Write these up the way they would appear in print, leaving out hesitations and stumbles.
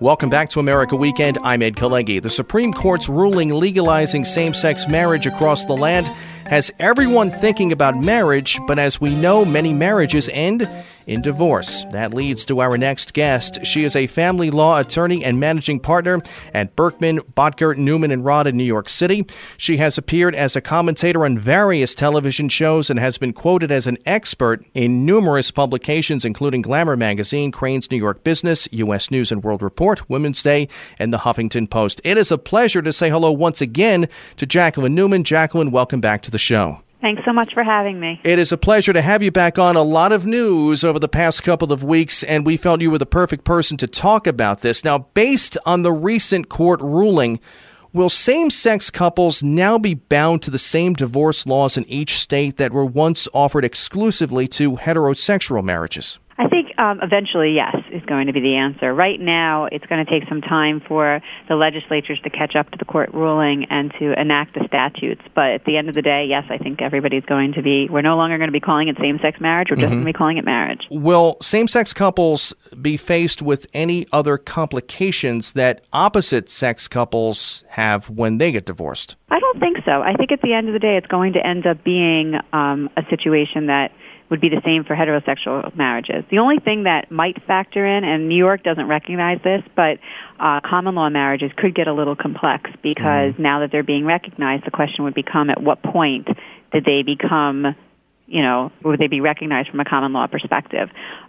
Welcome back to America Weekend. I'm Ed Kalegi. The Supreme Court's ruling legalizing same-sex marriage across the land has everyone thinking about marriage, but as we know, many marriages end in divorce. That leads to our next guest. She is a family law attorney and managing partner at Berkman, Bottger, Newman & Rod in New York City. She has appeared as a commentator on various television shows and has been quoted as an expert in numerous publications, including Glamour Magazine, Crain's New York Business, U.S. News & World Report, Women's Day, and the Huffington Post. It is a pleasure to say hello once again to Jacqueline Newman. Jacqueline, welcome back to the show. Thanks so much for having me. It is a pleasure to have you back on. A lot of news over the past couple of weeks, and we felt you were the perfect person to talk about this. Now, based on the recent court ruling, will same-sex couples now be bound to the same divorce laws in each state that were once offered exclusively to heterosexual marriages? I think eventually, yes, is going to be the answer. Right now, it's going to take some time for the legislatures to catch up to the court ruling and to enact the statutes. But at the end of the day, yes, I think everybody's going to be, we're no longer going to be calling it same-sex marriage, we're just going to be calling it marriage. Will same-sex couples be faced with any other complications that opposite-sex couples have when they get divorced? I don't think so. I think at the end of the day, it's going to end up being a situation that would be the same for heterosexual marriages. The only thing that might factor in, and New York doesn't recognize this, but common law marriages could get a little complex because now that they're being recognized, the question would become at what point did they become, would they be recognized from a common law perspective?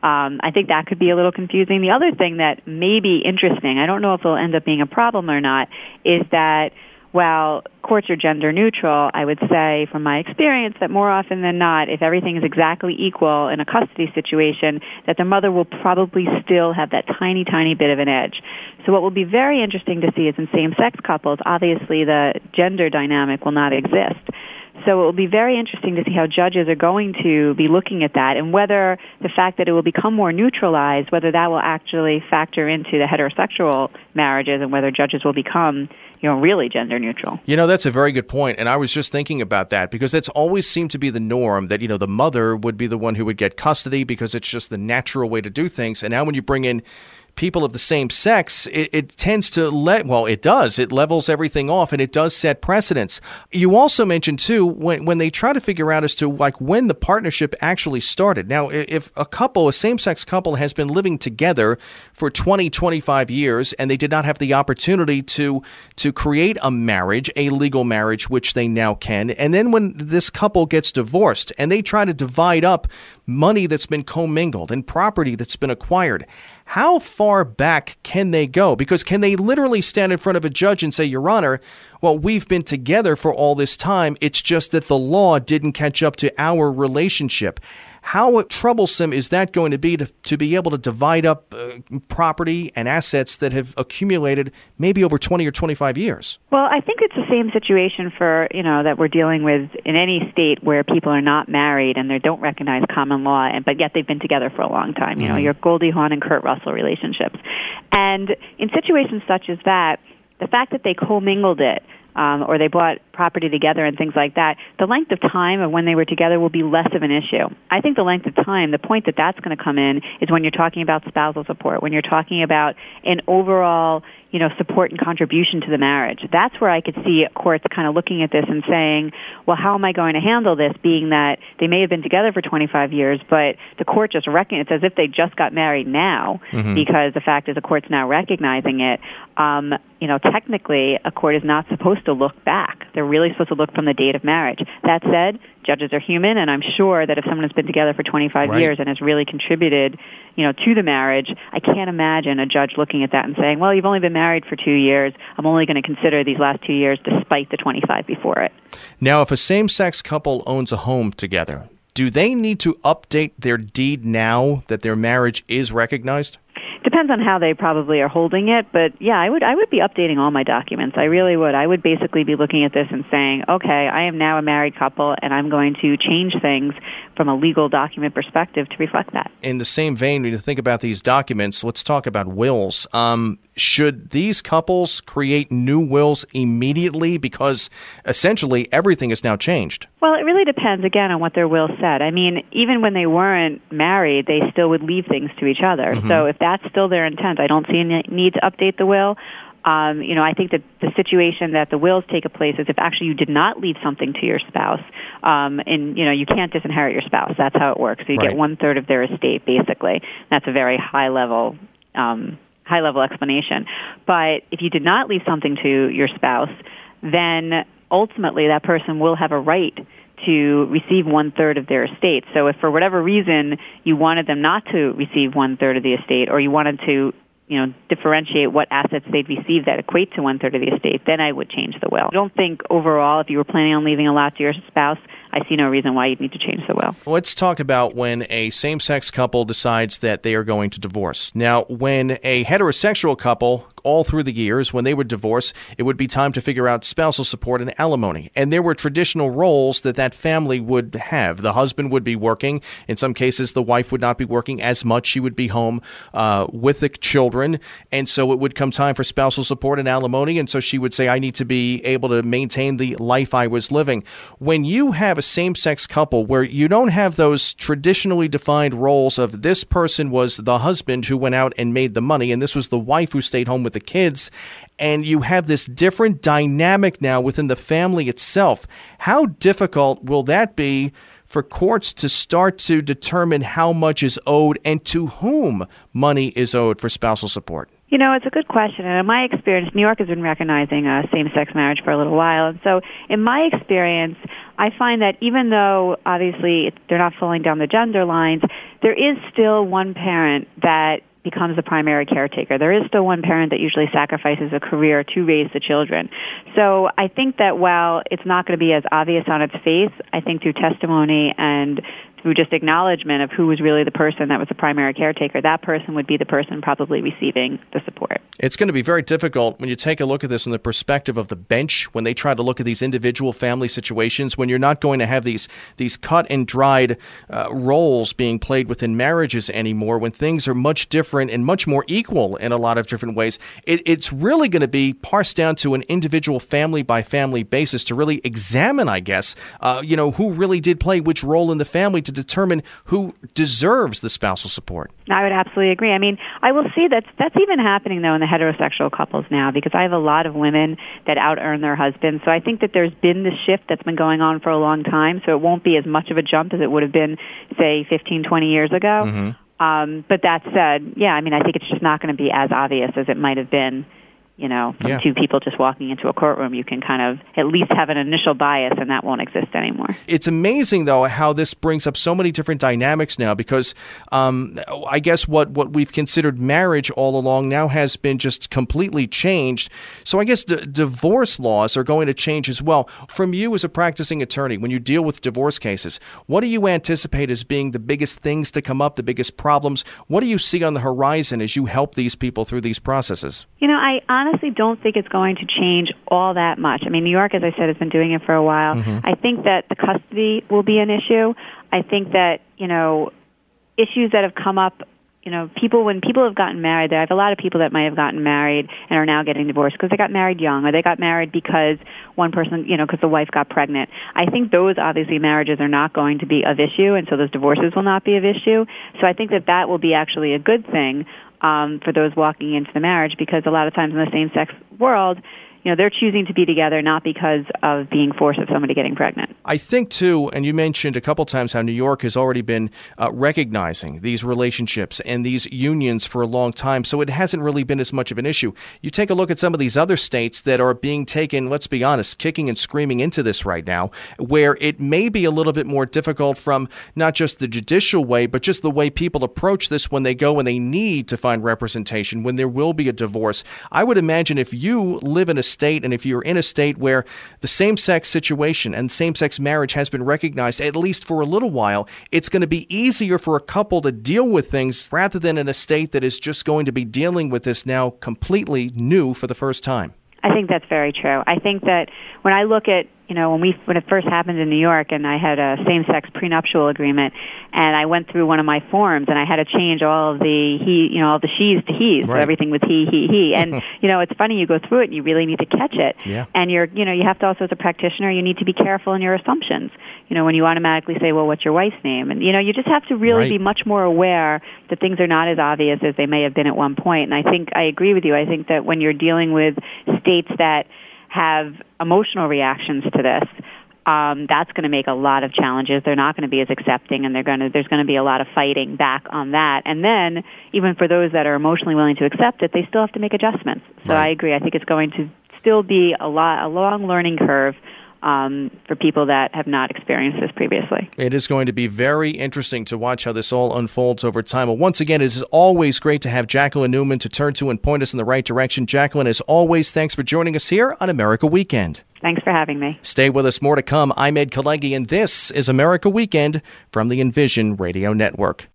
I think that could be a little confusing. The other thing that may be interesting, I don't know if it'll end up being a problem or not, is that while courts are gender neutral, I would say from my experience that more often than not, if everything is exactly equal in a custody situation, that the mother will probably still have that tiny, tiny bit of an edge. So what will be very interesting to see is in same-sex couples, obviously the gender dynamic will not exist. So it will be very interesting to see how judges are going to be looking at that and whether the fact that it will become more neutralized, whether that will actually factor into the heterosexual marriages and whether judges will become really gender neutral. That's a very good point. And I was just thinking about that because that's always seemed to be the norm that, the mother would be the one who would get custody because it's just the natural way to do things. And now when you bring in people of the same sex, it tends to it levels everything off and it does set precedents. You also mentioned too, when they try to figure out as to when the partnership actually started. Now, if a same-sex couple has been living together for 20, 25 years and they did not have the opportunity to create a marriage, a legal marriage, which they now can, and then when this couple gets divorced and they try to divide up money that's been commingled and property that's been acquired, how far back can they go? Because can they literally stand in front of a judge and say, Your Honor, well, we've been together for all this time. It's just that the law didn't catch up to our relationship. How troublesome is that going to be able to divide up property and assets that have accumulated maybe over 20 or 25 years? Well, I think it's the same situation for, that we're dealing with in any state where people are not married and they don't recognize common law, but yet they've been together for a long time. Your Goldie Hawn and Kurt Russell relationships. And in situations such as that, the fact that they commingled it, or they bought property together and things like that, the length of time of when they were together will be less of an issue. I think the length of time, the point that's going to come in is when you're talking about spousal support, when you're talking about an overall, support and contribution to the marriage. That's where I could see courts kind of looking at this and saying, well, how am I going to handle this, being that they may have been together for 25 years, but the court just it's as if they just got married now, because the fact is the court's now recognizing it. Technically, a court is not supposed to look back. They're really supposed to look from the date of marriage. That said, judges are human, and I'm sure that if someone has been together for 25 years and has really contributed, to the marriage, I can't imagine a judge looking at that and saying, well, you've only been married for 2 years. I'm only going to consider these last 2 years despite the 25 before it. Now, if a same-sex couple owns a home together, do they need to update their deed now that their marriage is recognized? Depends on how they probably are holding it, but yeah, I would be updating all my documents. I really would. I would basically be looking at this and saying, okay, I am now a married couple, and I'm going to change things from a legal document perspective to reflect that. In the same vein, when you think about these documents, let's talk about wills. should these couples create new wills immediately? Because essentially everything is now changed. Well, it really depends, again, on what their will said. I mean, even when they weren't married, they still would leave things to each other. Mm-hmm. So if that's still their intent, I don't see any need to update the will. I think that the situation that the wills take place is if actually you did not leave something to your spouse, and you can't disinherit your spouse. That's how it works. So you get 1/3 of their estate, basically. That's a very high level explanation. But if you did not leave something to your spouse, then ultimately that person will have a right to receive 1/3 of their estate. So if for whatever reason you wanted them not to receive 1/3 of the estate, or you wanted to differentiate what assets they'd receive that equate to 1/3 of the estate, then I would change the will. I don't think overall, if you were planning on leaving a lot to your spouse, I see no reason why you'd need to change the will. Let's talk about when a same-sex couple decides that they are going to divorce. Now, when a heterosexual couple, all through the years, when they would divorce, it would be time to figure out spousal support and alimony. And there were traditional roles that family would have. The husband would be working. In some cases, the wife would not be working as much. She would be home with the children. And so it would come time for spousal support and alimony. And so she would say, I need to be able to maintain the life I was living. When you have a same-sex couple where you don't have those traditionally defined roles of this person was the husband who went out and made the money, and this was the wife who stayed home with the kids, and you have this different dynamic now within the family itself, how difficult will that be for courts to start to determine how much is owed and to whom money is owed for spousal support? It's a good question. And in my experience, New York has been recognizing same-sex marriage for a little while. And so in my experience, I find that even though, obviously, they're not falling down the gender lines, there is still one parent that becomes the primary caretaker. There is still one parent that usually sacrifices a career to raise the children. So I think that while it's not going to be as obvious on its face, I think through testimony and through just acknowledgement of who was really the person that was the primary caretaker, that person would be the person probably receiving the support. It's going to be very difficult when you take a look at this from the perspective of the bench, when they try to look at these individual family situations, when you're not going to have these cut and dried roles being played within marriages anymore, when things are much different and much more equal in a lot of different ways. It's really going to be parsed down to an individual family-by-family basis to really examine, I guess, who really did play which role in the family to determine who deserves the spousal support. I would absolutely agree. I mean, I will see that's even happening, though, in the heterosexual couples now, because I have a lot of women that out-earn their husbands. So I think that there's been this shift that's been going on for a long time, so it won't be as much of a jump as it would have been, say, 15, 20 years ago. Mm-hmm. But that said, I think it's just not going to be as obvious as it might have been, from two people just walking into a courtroom. You can kind of at least have an initial bias, and that won't exist anymore. It's amazing, though, how this brings up so many different dynamics now, because I guess what we've considered marriage all along now has been just completely changed. So I guess divorce laws are going to change as well. From you as a practicing attorney, when you deal with divorce cases, what do you anticipate as being the biggest things to come up, the biggest problems? What do you see on the horizon as you help these people through these processes? I honestly don't think it's going to change all that much. I mean, New York, as I said, has been doing it for a while. Mm-hmm. I think that the custody will be an issue. I think that, issues that have come up, when people have gotten married, I have a lot of people that might have gotten married and are now getting divorced because they got married young, or they got married because one person, because the wife got pregnant. I think those, obviously, marriages are not going to be of issue, and so those divorces will not be of issue. So I think that will be actually a good thing for those walking into the marriage, because a lot of times in the same-sex world, they're choosing to be together not because of being forced of somebody getting pregnant. I think, too, and you mentioned a couple times how New York has already been recognizing these relationships and these unions for a long time, so it hasn't really been as much of an issue. You take a look at some of these other states that are being taken, let's be honest, kicking and screaming into this right now, where it may be a little bit more difficult from not just the judicial way, but just the way people approach this when they go and they need to find representation, when there will be a divorce. I would imagine if you live in a state, and if you're in a state where the same-sex situation and same-sex marriage has been recognized, at least for a little while, it's going to be easier for a couple to deal with things rather than in a state that is just going to be dealing with this now completely new for the first time. I think that's very true. I think that when I look at when it first happened in New York, and I had a same-sex prenuptial agreement, and I went through one of my forms, and I had to change all of the all the she's to he's, so everything was he, and it's funny, you go through it, and you really need to catch it, and you have to also, as a practitioner, you need to be careful in your assumptions. When you automatically say, well, what's your wife's name? And you just have to really be much more aware that things are not as obvious as they may have been at one point. And I think I agree with you. I think that when you're dealing with states that have emotional reactions to this, that's going to make a lot of challenges. They're not going to be as accepting, and there's going to be a lot of fighting back on that. And then, even for those that are emotionally willing to accept it, they still have to make adjustments. So I agree. I think it's going to still be a long learning curve for people that have not experienced this previously. It is going to be very interesting to watch how this all unfolds over time. Well, once again, it is always great to have Jacqueline Newman to turn to and point us in the right direction. Jacqueline, as always, thanks for joining us here on America Weekend. Thanks for having me. Stay with us. More to come. I'm Ed Kalegi, and this is America Weekend from the Envision Radio Network.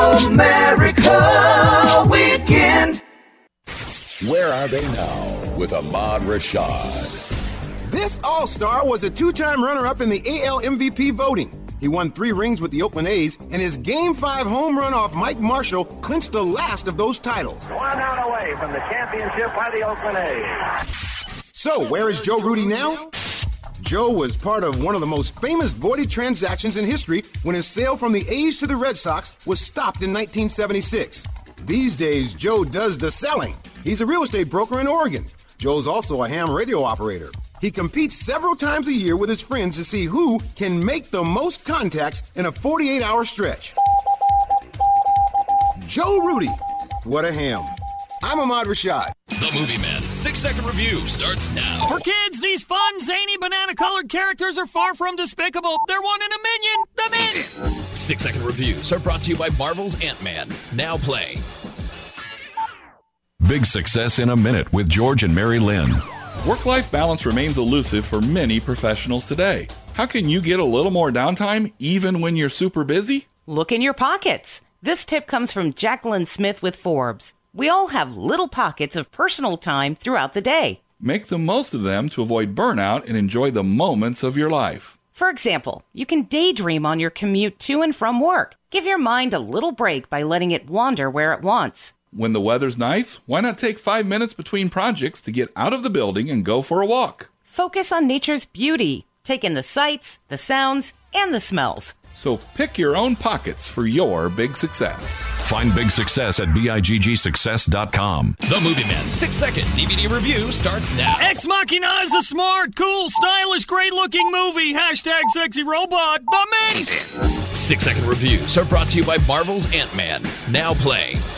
America Weekend. Where are they now with Ahmad Rashad? This All-Star was a two-time runner-up in the AL MVP voting. He won 3 rings with the Oakland A's, and his Game 5 home run off Mike Marshall clinched the last of those titles. 1 out away from the championship by the Oakland A's. So, where is Joe Rudi now? Joe was part of one of the most famous voided transactions in history when his sale from the A's to the Red Sox was stopped in 1976. These days, Joe does the selling. He's a real estate broker in Oregon. Joe's also a ham radio operator. He competes several times a year with his friends to see who can make the most contacts in a 48-hour stretch. Joe Rudi, what a ham. I'm Ahmad Rashad. The Movie Man 6-second review starts now. For kids, these fun, zany, banana-colored characters are far from despicable. They're one in a million. The Minions! 6-second reviews are brought to you by Marvel's Ant-Man. Now play. Big Success in a Minute with George and Mary Lynn. Work-life balance remains elusive for many professionals today. How can you get a little more downtime even when you're super busy? Look in your pockets. This tip comes from Jacqueline Smith with Forbes. We all have little pockets of personal time throughout the day. Make the most of them to avoid burnout and enjoy the moments of your life. For example, you can daydream on your commute to and from work. Give your mind a little break by letting it wander where it wants. When the weather's nice, why not take 5 minutes between projects to get out of the building and go for a walk? Focus on nature's beauty. Take in the sights, the sounds, and the smells. So pick your own pockets for your big success. Find Big Success at BIGGSuccess.com. The Movie Man 6-second DVD review starts now. Ex Machina is a smart, cool, stylish, great-looking movie. #sexy robot. The Minions! 6-second reviews are brought to you by Marvel's Ant-Man. Now play.